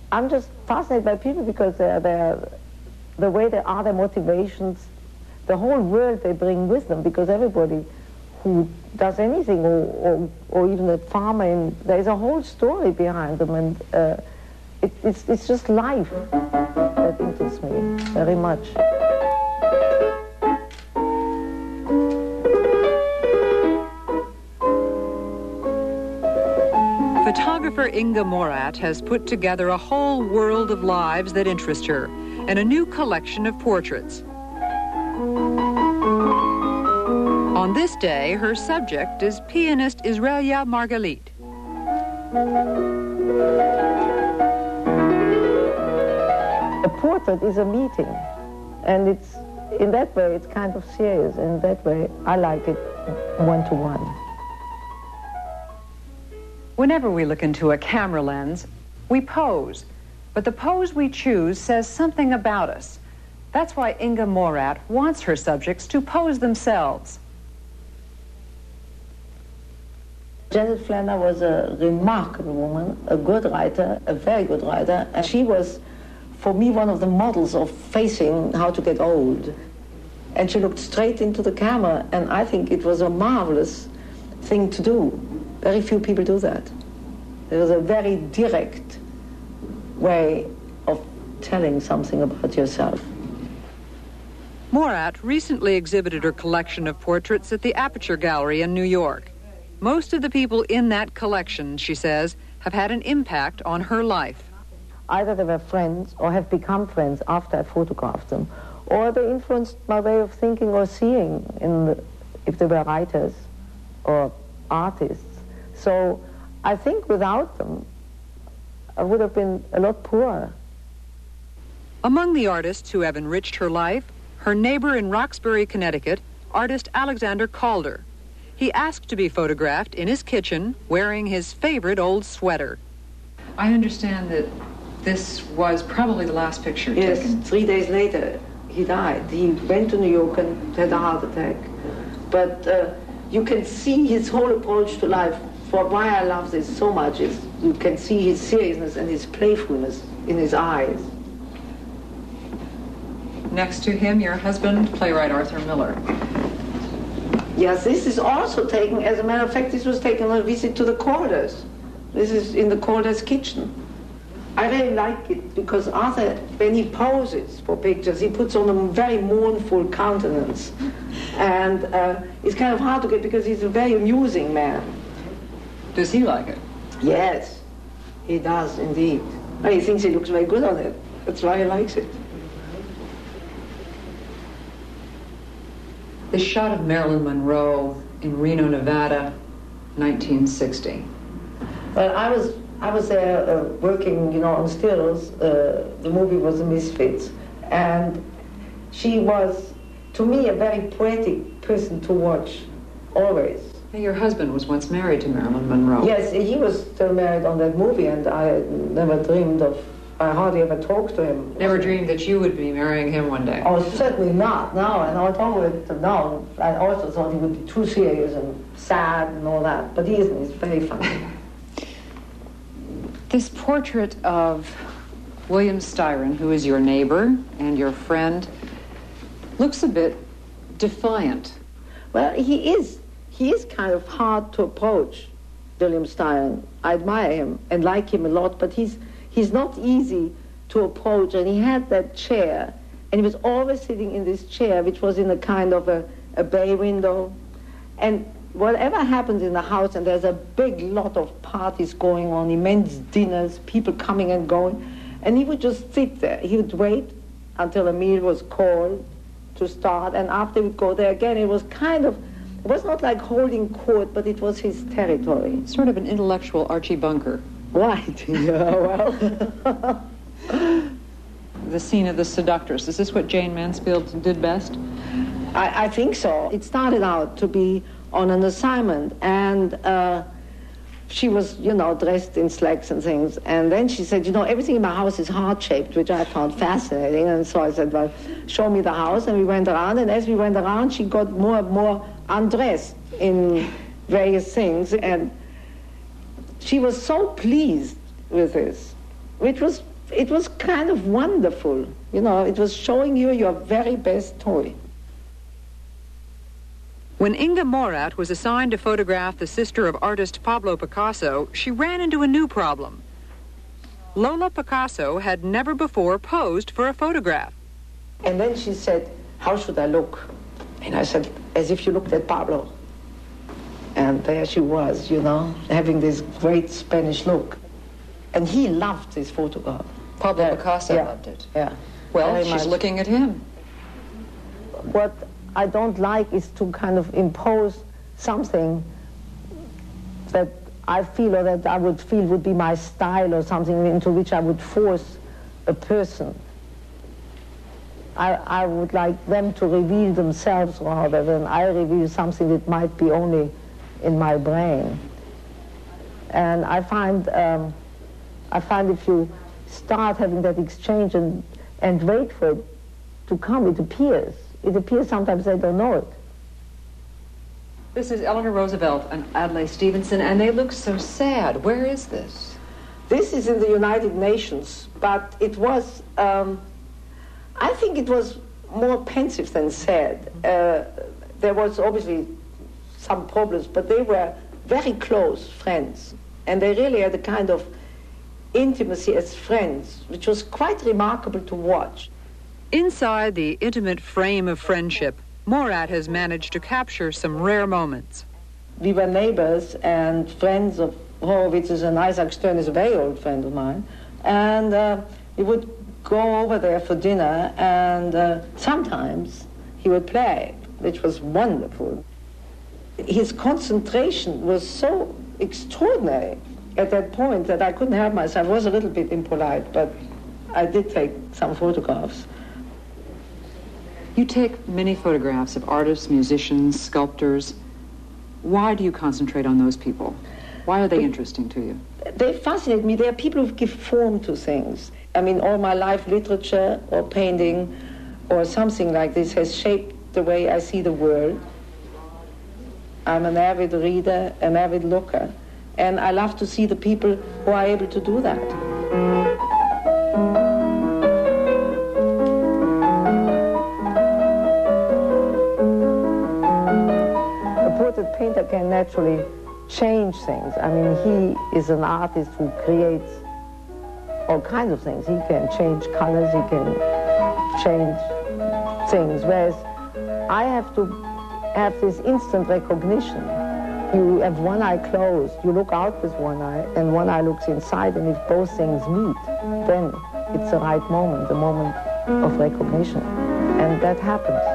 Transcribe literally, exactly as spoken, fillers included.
I'm just fascinated by people because they're, they're, the way they are, their motivations, the whole world they bring with them, because everybody who does anything, or, or, or even a farmer, in, there's a whole story behind them, and uh, it, it's, it's just life that interests me very much. Photographer Inga Morath has put together a whole world of lives that interest her, and a new collection of portraits. On this day, her subject is pianist Israelia Margalit. A portrait is a meeting, and it's, in that way, it's kind of serious. In that way, I like it one-to-one. Whenever we look into a camera lens, we pose, but the pose we choose says something about us. That's why Inga Morath wants her subjects to pose themselves. Janet Flanner was a remarkable woman, a good writer, a very good writer, and she was, for me, one of the models of facing how to get old. And she looked straight into the camera, and I think it was a marvelous thing to do. Very few people do that. There was a very direct way of telling something about yourself. Morath recently exhibited her collection of portraits at the Aperture Gallery in New York. Most of the people in that collection, she says, have had an impact on her life. Either they were friends or have become friends after I photographed them, or they influenced my way of thinking or seeing, in the, if they were writers or artists. So I think without them, I would have been a lot poorer. Among the artists who have enriched her life, her neighbor in Roxbury, Connecticut, artist Alexander Calder. He asked to be photographed in his kitchen wearing his favorite old sweater. I understand that this was probably the last picture yes, taken. Yes, three days later he died. He went to New York and had a heart attack. But uh, you can see his whole approach to life. For why I love this so much is you can see his seriousness and his playfulness in his eyes. Next to him, your husband, playwright Arthur Miller. Yes, this is also taken, as a matter of fact, this was taken on a visit to the Calders. This is in the Calders' kitchen. I really like it because Arthur, when he poses for pictures, he puts on a very mournful countenance. And uh, it's kind of hard to get because he's a very amusing man. Does he like it? Yes, he does indeed. And he thinks he looks very good on it. That's why he likes it. The shot of Marilyn Monroe in Reno, Nevada, nineteen sixty. Well, I was I was there uh, working, you know, on stills. Uh, the movie was The Misfits, and she was, to me, a very poetic person to watch, always. Your husband was once married to Marilyn Monroe. Yes, he was still married on that movie, and I never dreamed of, I hardly ever talked to him. Never dreamed that you would be marrying him one day? Oh, certainly not, no, and I told it, no, I also thought he would be too serious and sad and all that, but he isn't, he's very funny. This portrait of William Styron, who is your neighbor and your friend, looks a bit defiant. Well, he is. He is kind of hard to approach, William Styron. I admire him and like him a lot, but he's he's not easy to approach. And he had that chair, and he was always sitting in this chair, which was in a kind of a, a bay window. And whatever happens in the house, and there's a big lot of parties going on, immense dinners, people coming and going, and he would just sit there. He would wait until a meal was called to start, and after he would go there again. It was kind of, it was not like holding court, but it was his territory. Sort of an intellectual Archie Bunker. Right, yeah, well. The scene of the seductress, is this what Jane Mansfield did best? I, I think so. It started out to be on an assignment, and uh, she was, you know, dressed in slacks and things, and then she said, you know, everything in my house is heart-shaped, which I found fascinating, and so I said, well, show me the house, and we went around, and as we went around, she got more and more undressed in various things, and she was so pleased with this, which was it was kind of wonderful. You know, it was showing you your very best toy. When Inga Morat was assigned to photograph the sister of artist Pablo Picasso, she ran into a new problem. Lola Picasso had never before posed for a photograph. And then she said, how should I look? And I said, as if you looked at Pablo. And there she was, you know, having this great Spanish look. And he loved this photograph. Pablo Yeah, Picasso yeah, loved it. Yeah. Well, Very she's much. looking at him. What I don't like is to kind of impose something that I feel or that I would feel would be my style or something into which I would force a person. I, I would like them to reveal themselves rather than I reveal something that might be only in my brain. And I find, um, I find if you start having that exchange and, and wait for it to come, it appears. It appears sometimes they don't know it. This is Eleanor Roosevelt and Adlai Stevenson, and they look so sad. Where is this? This is in the United Nations, but it was, um, I think it was more pensive than sad. Uh, there was obviously some problems, but they were very close friends, and they really had a kind of intimacy as friends, which was quite remarkable to watch. Inside the intimate frame of friendship, Morat has managed to capture some rare moments. We were neighbors and friends of Horowitz's, and Isaac Stern is a very old friend of mine. And uh, we would go over there for dinner, and uh, sometimes he would play, which was wonderful. His concentration was so extraordinary at that point that I couldn't help myself. I was a little bit impolite, but I did take some photographs. You take many photographs of artists, musicians, sculptors. Why do you concentrate on those people? Why are they interesting to you? They fascinate me. They are people who give form to things. I mean, all my life, literature or painting or something like this has shaped the way I see the world. I'm an avid reader, an avid looker, and I love to see the people who are able to do that. A painter can naturally change things. I mean, he is an artist who creates all kinds of things. He can change colors, he can change things, whereas I have to have this instant recognition. You have one eye closed, you look out with one eye, and one eye looks inside, and if both things meet, then it's the right moment, the moment of recognition. And that happens.